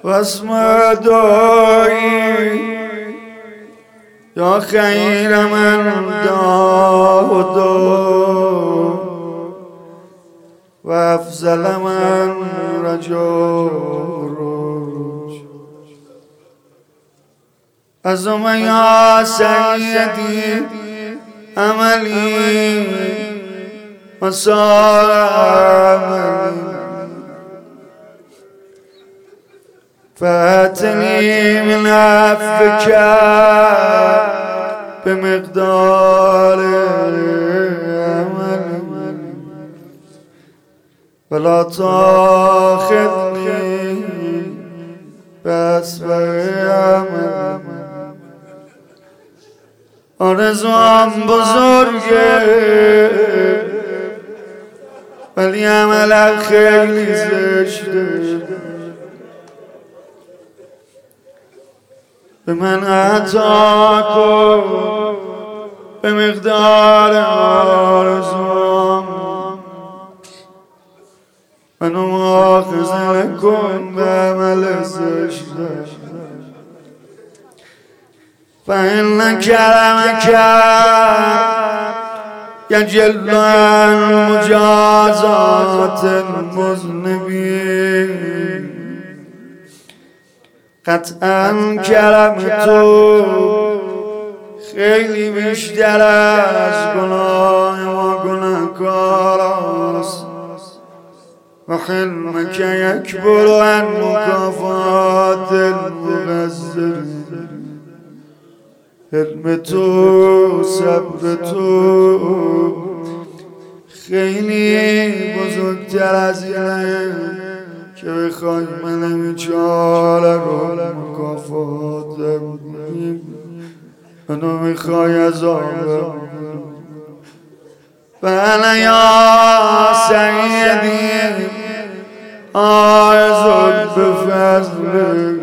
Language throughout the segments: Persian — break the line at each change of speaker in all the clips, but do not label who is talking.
واسم دعایی یا خیر من دادا و افضل من رجاروج ازم یا سیدی عملی و سار عملی فاتني من عفك بمقدار عملي ولا تاخذني بأسباب عملي آرزوام بزرگه ولی عملم خیلی زشته به من عطا کن به مقدار آرزوام منو مؤاخذه نکن به عمل زشته فإن كرمك يجل عن مجازات المذنبين قطعا کرم تو خیلی بیشتر از گناه ما گناهکار است و حلمک یکبر عن مکافات المقصرین حلم تو صبر تو خیلی بزرگتر از اینه که بخوای من بیچاره رو مکافات بدی منو میخوای عذاب بله یا سیدی آرزوت به فضل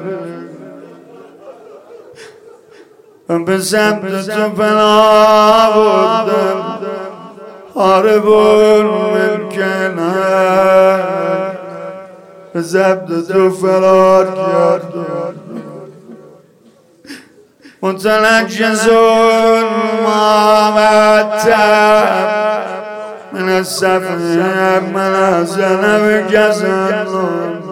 من به سمت تو پناه بردم حاربون ملکنه به ضبط تو فرار کردم متنجزون ما متب من السفر من زنب جزنم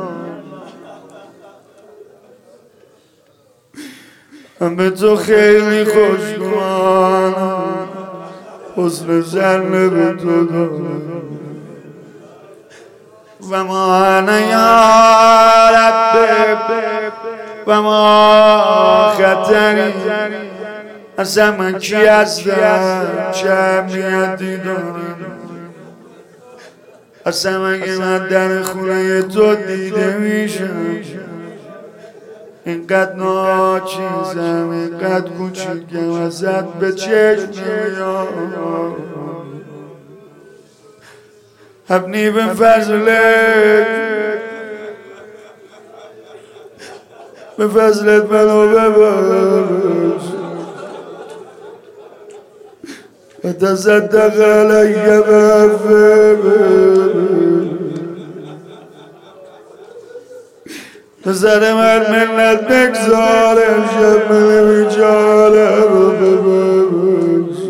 من به تو خیلی خوشگوارم حسن زن به تو دارم و ما انا یا رب و ما خطری اصلا من کی هستم چه اهمیتی دارم اصلا مگه من در خونه تو دیده میشم اینقدر ناچیزم اینقدر کوچیکم ازت به چشم میام ابنی به فضلت منو ببخش و تصدق علی بعفوک نظر من منت بگذار امشب من بیچاره رو ببخش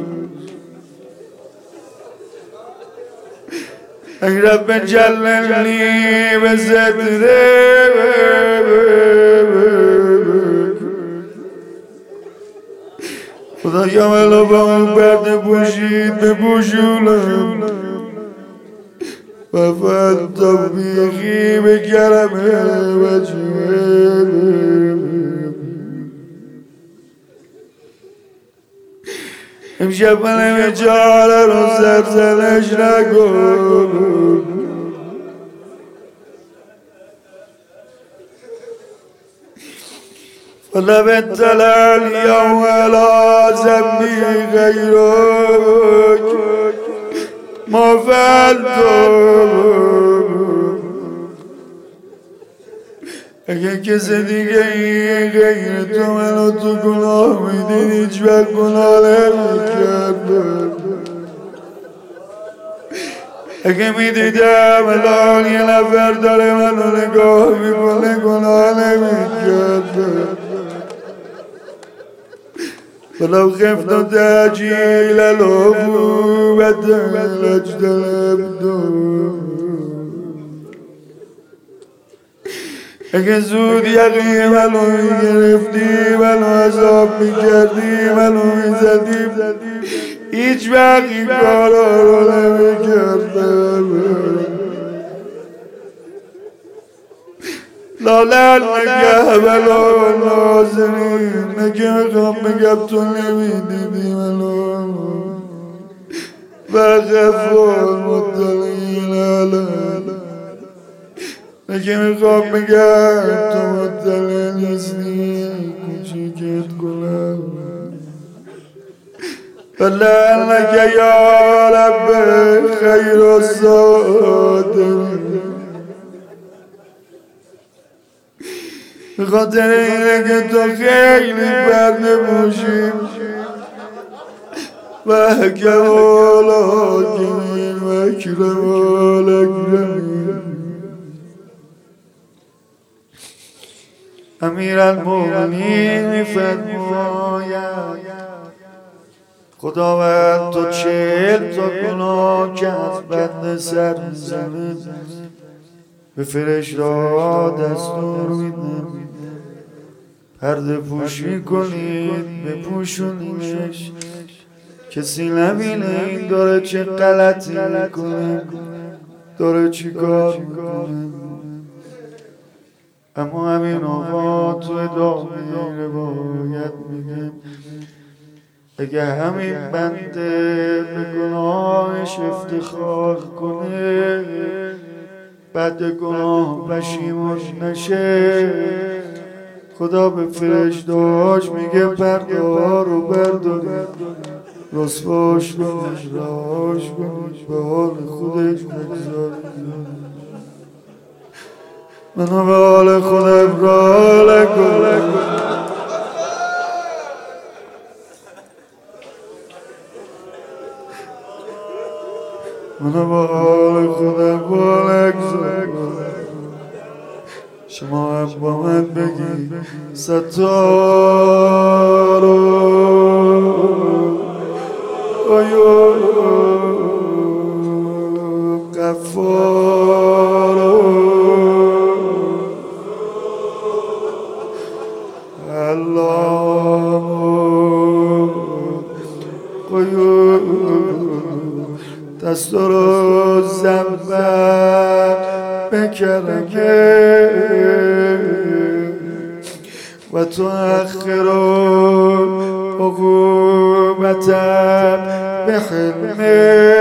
ای رب جللی به ستره خدایا منو با اون پرده پوشید بپوشونم و فقط توفیقی به کرمه وجهه امشب من بیچاره رو سرزنش نکن فلم اطلع اليوم على ذنبي غيرك ما فعلت اگه کسی دیگه این غیر تو منو تو گناه میدین هیچ وقت گناه نمیکردم اگه میدیدم الان یه نفر داره منو نگاه میکنه گناه نمیکرده ولو خفت تأجیل العقوبة لاجتنبته اگه زود یقین منو میگرفتی منو عذاب میکردی منو میزدی هیچ وقت این کارا رو نمیکردم لالنگه بلا نازنین نگه میخوام بگم تو نمیدیدی منو و غفور مطلعین علی نگه میخوام بگم تو مطلع نیستی کوچیکت کنم لعنك يا رب خير الصادقين بخاطر اینه که تو خیلی برده باشیم و اکرم الاکرمین و اکرم الاکرمین امیرالمومنین میفرماید خداوند تو 40 تا گناه که از بنده سر میزنه به فرشته‌ها دستور میده پرده پوشی کنید بپوشونیش کسی نبینه این داره چه غلطی میکنه داره چی کار میکنه اما همین آقا تو ادامه روایت میگه اگه همین بنده به گناهش افتخار کنه بعد گناه پشیمون نشه خدا به فرشته‌هاش میگه پرده ها رو بردارید رسواش کنید رهاش کنید به حال خودش بگذارید منو به حال خودم راه کنید منو با حال خودم بگذار شما هم با من بگی ستارو آیو غفارو اللهم قیوم دستور زنبق بکرمه و تو اخرون عقوبتم بحلمه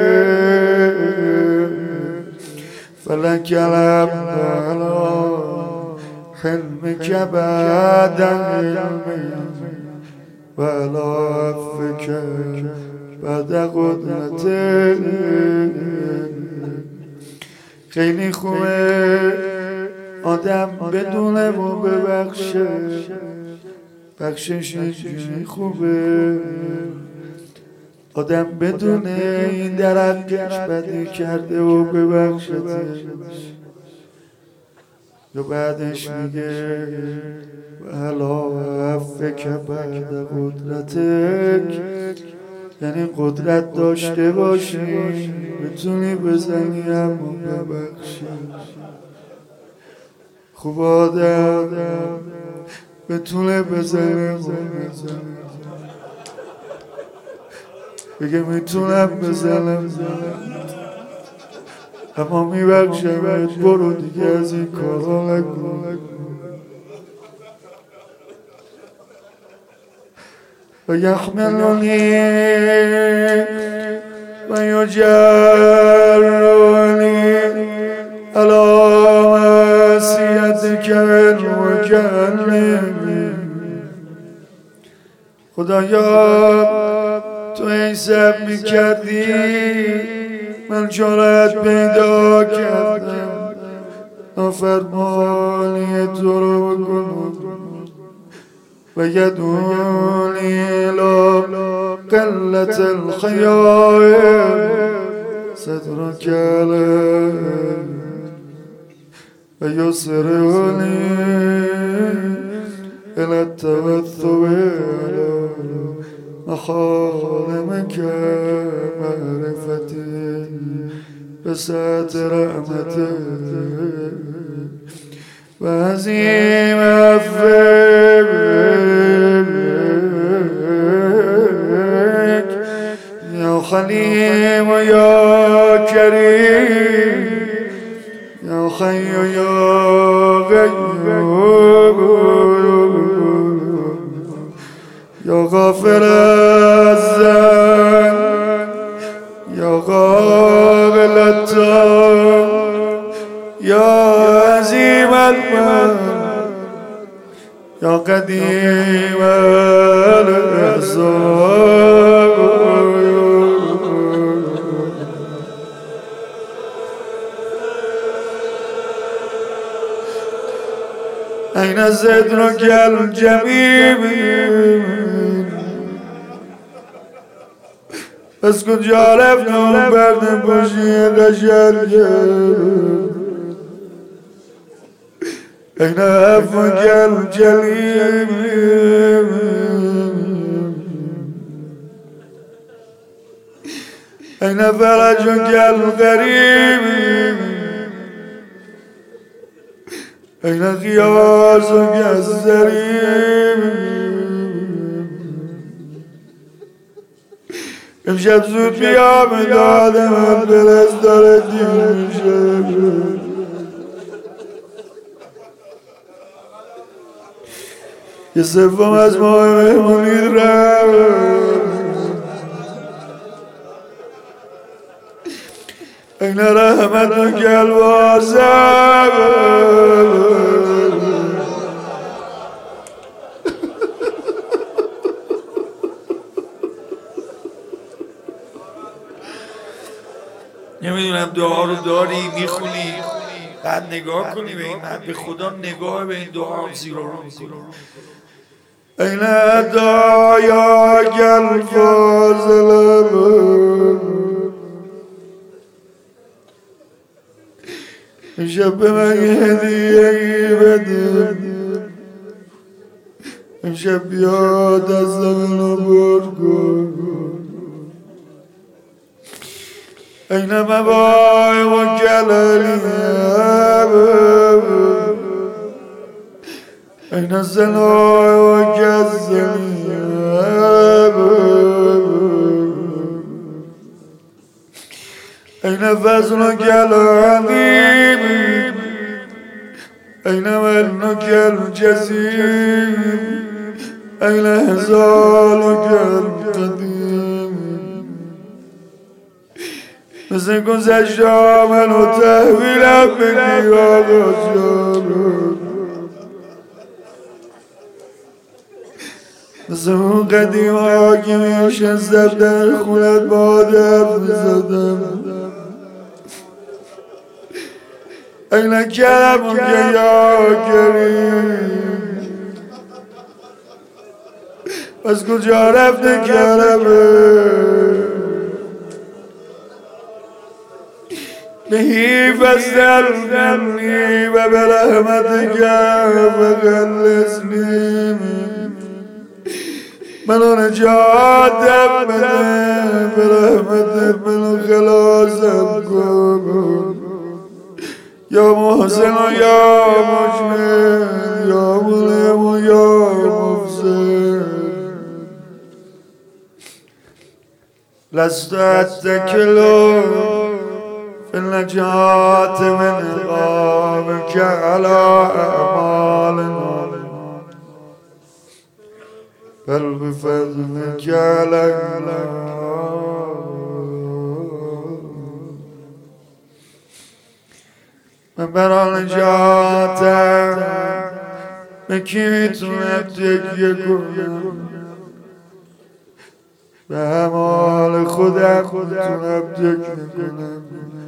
فلک الحمد علی حلمک بعد علمه و علی عفوک بعد قدرته خیلی خوبه آدم بدونه و ببخشه بخشش اینجوری خوبه آدم بدونه این درقش بدی کرده و ببخشتش یا بعدش میگه علا عفوک بعد قدرتک یعنی قدرت داشته باشی بتونی بزنی اما ببخشی خوب آدم بتونه بزنه بگه میتونم بزنم اما میبخشم برو دیگه از این کارا نکن و یحملنی و یجرنی علی معصیتک المکرم خدایا تو این سب میکردی من جرأت پیدا کردم نافرمانی تو رو بکنم و یدونی لا قلت الخیائم صدرك عليه ويسرني إلى التوثب على مخالمك معرفتي بسعة رحمتك وعزيم عفوك يا خليم يا كريم يا حي يا قيوم يا غافر الذنب يا قابل التوب يا عزيم المن يا قديم الإحسان أين صدرك الجميل اسكت جارفنا برد بوشي غشر أين عفوك الجليل أين فرجك الغريب أين غياثك السريم امشب زود بیا مدادم دلستر دین شب یه صفم از ماه مهمونید رفت این رحمتك الواسع
نمیدونم دعا رو داری میخونی بعد نگاه کنی به این به خدا نگاه به این دعا زیرا رو میکنی
این دعایا گل فاضلم امشب به من هدیه بده امشب بیا دستم رو بر کن این مبای و کلالی این زنای و گزنی این فضلك العظيم أين منك الجسيم أين هزالك القديم مثل گذشت منو تحویلم بگی آقا جانم مثل اون قدیم ها که میشستم در خونت با درد میزدم این کرمون که یا کریم از کجا رفته کرمه نهیف از درنی و به رحمتك فخلصنی منو نجاتم بده به رحمتت منو خلاصم کن یا محسن و یا مجمل یا ملهم و یا مفسد لست اتکل في النجاة من عقابك على أعمالنا بل بفضلك علينا من برای نجاتم به کی میتونم تکیه کنم به اعمال خودم میتونم تکیه کنم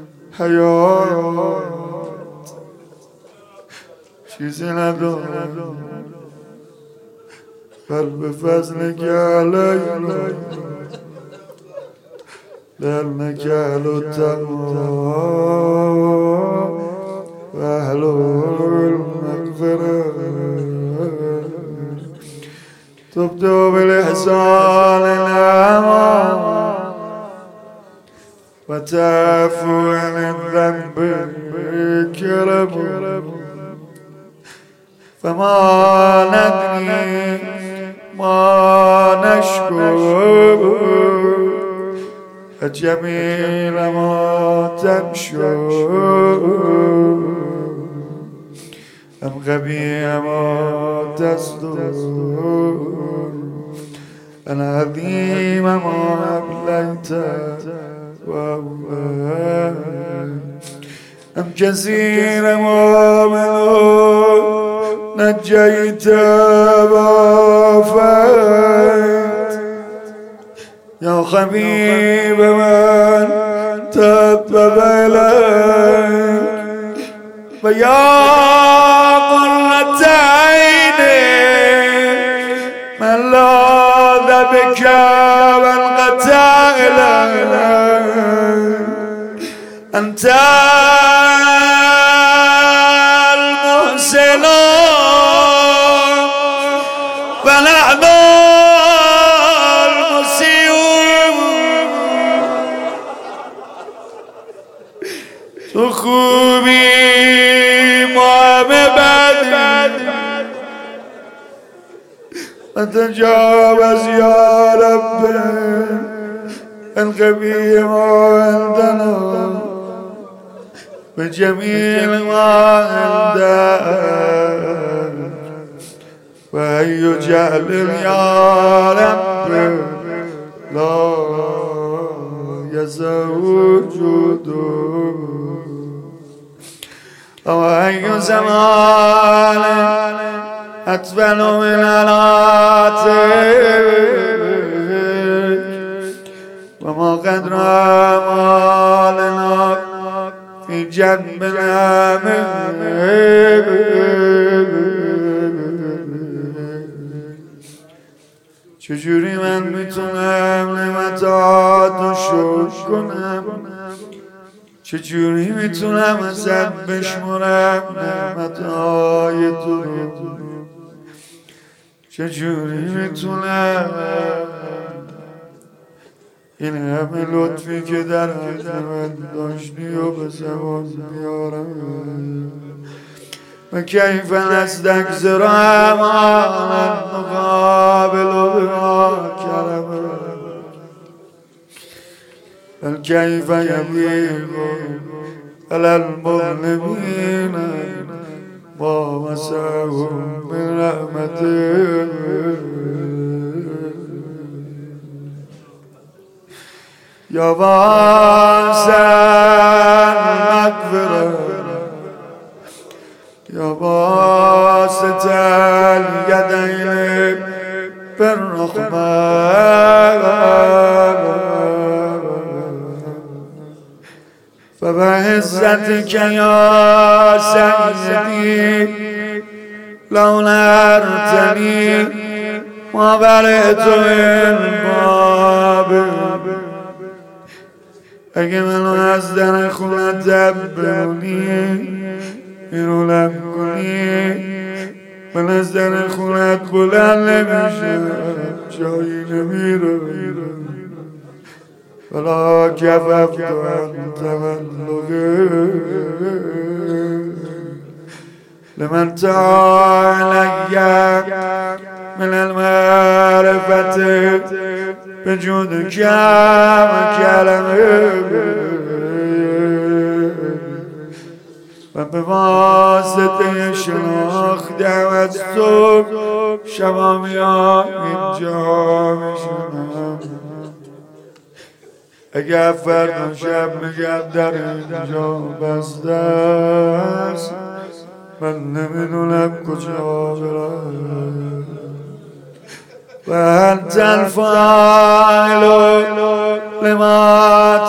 حیات چیزی ندارم بل به فضلك علینا لأنك أهل التقوى وأهل المغفرة تبدو بالإحسان الأمان وتعفو عن الذنب كرم فما ندري ما نشكر الجميل ما تنشر أم غبي ما تصدر العظيم ما أبليت أم جزيل ما ملوك نجيت ووفيت يا خبيب من تبب إليك ويا قرة عيني من لاذ بك والقتا إليك أنت المحسن ونحن المسيء تخوبي معبد وتجاوز يا رب الغبي ما عندنا بجميل ما عندك وأي جهل يا رب لا يزوج وأي زمان أطفل من العاتق وما قدر أمالنا في جنب الأمين چجوری من میتونم نعمتاتو شکر کنم چجوری میتونم ازت بشمرم نعمتهای تو چجوری میتونم این همه لطفی که در حق من داشتی و به زبان بیارم و کیف نستک زرم آن مقابل بما کرم بل کیف یبیغ علی المظلمین ما مسعهم من رحمته یا واسع المغفرة یا باسط اليدين بالرحمة فبعزتك يا سيدي لو نرتني ما برئت الباب اگه منو از در خونت ببونی اینو لب کنی من از در خونت بلند نمیشه جایی نمیره ولا کففت عن تملقه لمن تعالى من المعرفة بجودك وكلمه و به واسطه شناخت از تو شما میام اینجا میشونم اگر فردا شب میگم در اینجا بسته است من نمیدونم کجا برم و انت الفاعل لما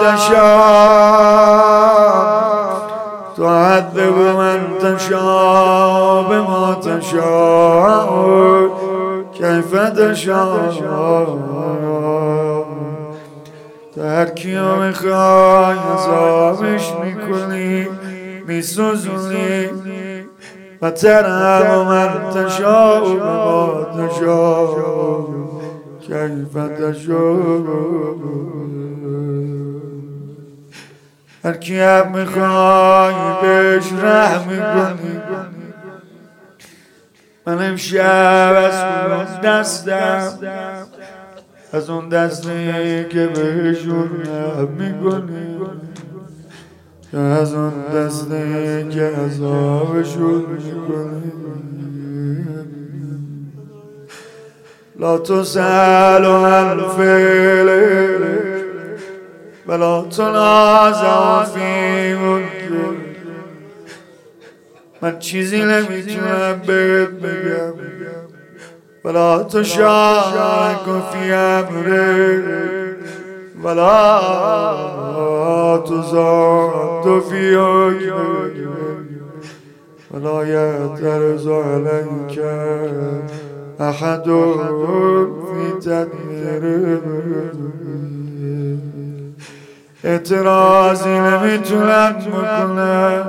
تشاء تعذب من تشاء بما تشاء كيف تشاء هر کیو میخوای عذابش میکنی میسوزونی و ترم و من تشاء ما تشاء کیف تشاء هر کیم میخوای بهش رحم میکنی من امشب از اون دستم از اون دستی که بهشون رحم میکنی از اون دستی که عذابشون میکنی لا تسأل عن فعله ولا تنازع فی منکر من چیزی نمیتونم بهت بگم ولا تشارک فی امره ولا تزاد فی حکمه ولا یعترض علیک احد فی تدبیره اعتراضی نمیتونم بکنم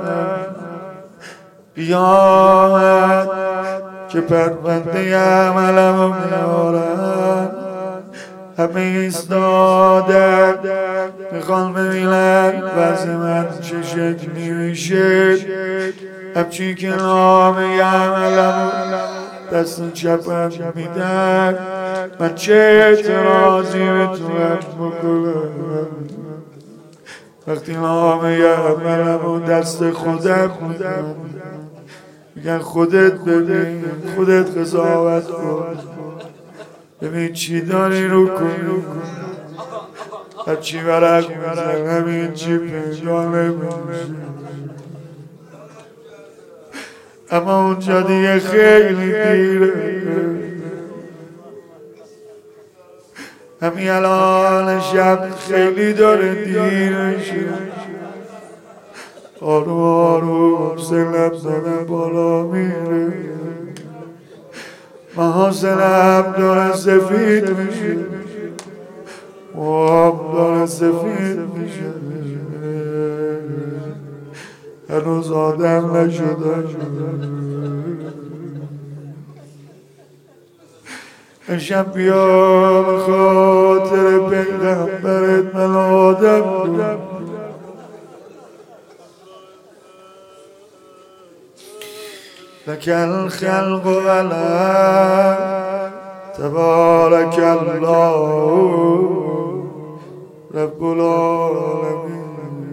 بیامد که پرونده عملمو میارن همه ایستادن میخوان ببینن وضع من چه شکلی میشه همچین که نامه عملمو دست چپم میدن من چه اعتراضی میتونم بکنم وقتی نامه عملمو دست خودم میدن میگن خودت ببین خودت قضاوت کن ببین چی داری رو کنی هرچی ورق میزنم این چی پیدا نمیشه اما اونجا دیگه خیلی دیره همین الان شب خیلی داره دیر میشه آروم آروم سلم زدن بالا میره محاسنم داره سفید میشه موام داره سفید میشه هنوز آدم نشده امشب بیا به خاطر پیغمبرت من آدم کن لك الخلق ولا تبارك الله رب العالمين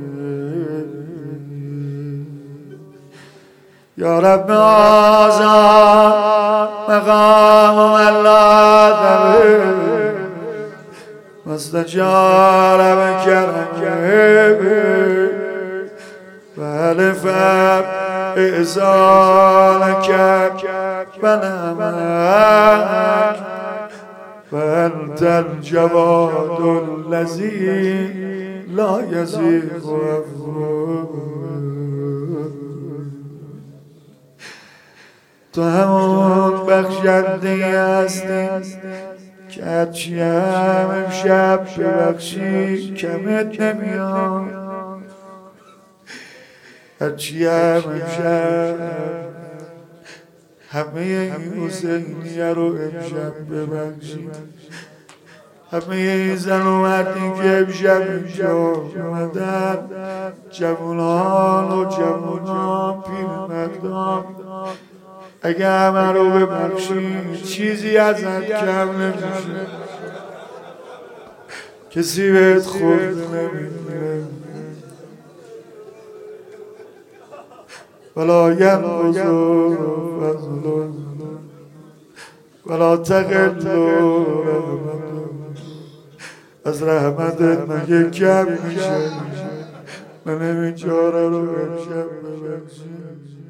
يا رب آزاد مقام من لا تبه واستجار بكرمه والفم إحسانك ونعمك فأنت الجواد الذي لا يزيغ عفوه تو همون بخشنده هستی که هرچی هم امشب ببخشی کمت نمیاد هرچی هم امشب همه این حسینیه رو امشب ببخشی همه این زن و مردی که امشب اینجا اومدن جوانان و جوانان پیرمردان اگه همه رو ببخشی چیزی ازت کم نمیشه کسی بهت خورده نمیگیره ولا ینقض فضل ولا تقل رحمت از رحمتت مگه کم میشه من همین چاره رو امشب ببخشی